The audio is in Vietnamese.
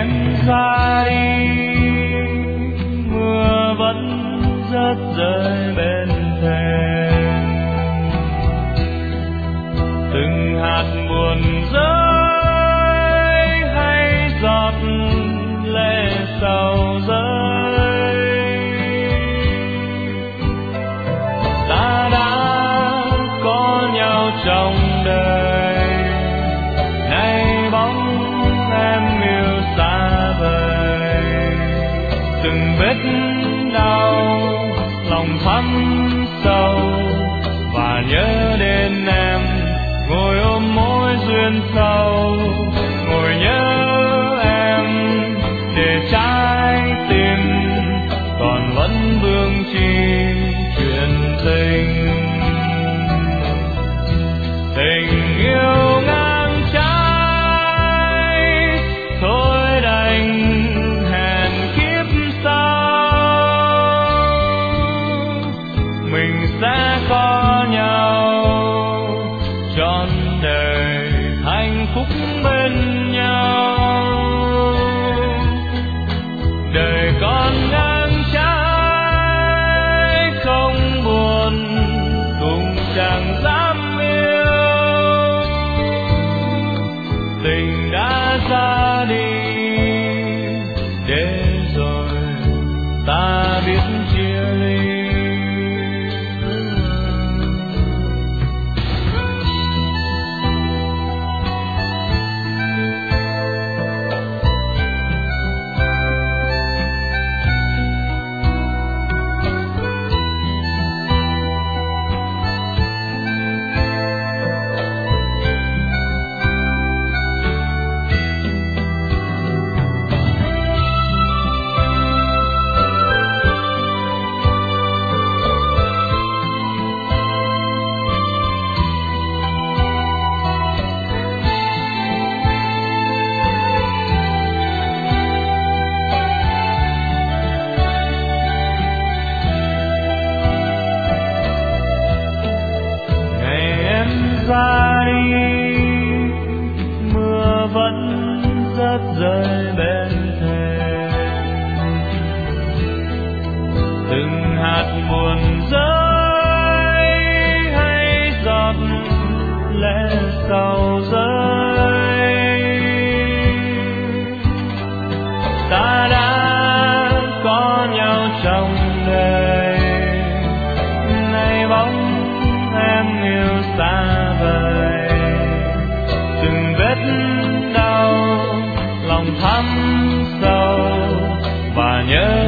em ra đi, mưa vẫn rớt rơi bên thềm, từng hạt buồn rơi hay giọt lệ sầu rơi. Ta đã có nhau trong đời, nay bóng em yêu xa vời, từng vết đau lòng thắm sâu và nhớ đến em, ngồi ôm mối duyên sâu, ngồi nhớ em để trái tim còn vẫn vương chi chuyện tình. Tình yêu ngang trái thôi đành hẹn kiếp sau, mình sẽ có nhau trọn đời hạnh phúc bên nhau. Đời con ngang trái không buồn cùng chẳng dám yêu, tình đã ra đi để rồi ta biết chia ly. Ra đi, mưa vẫn rớt rơi bên thềm, từng hạt buồn rơi hay giọt lệ sầu rơi. Ta đã có nhau trong đời, nay bóng em yêu xa vời, từng vết đau lòng thắm sâu và nhớ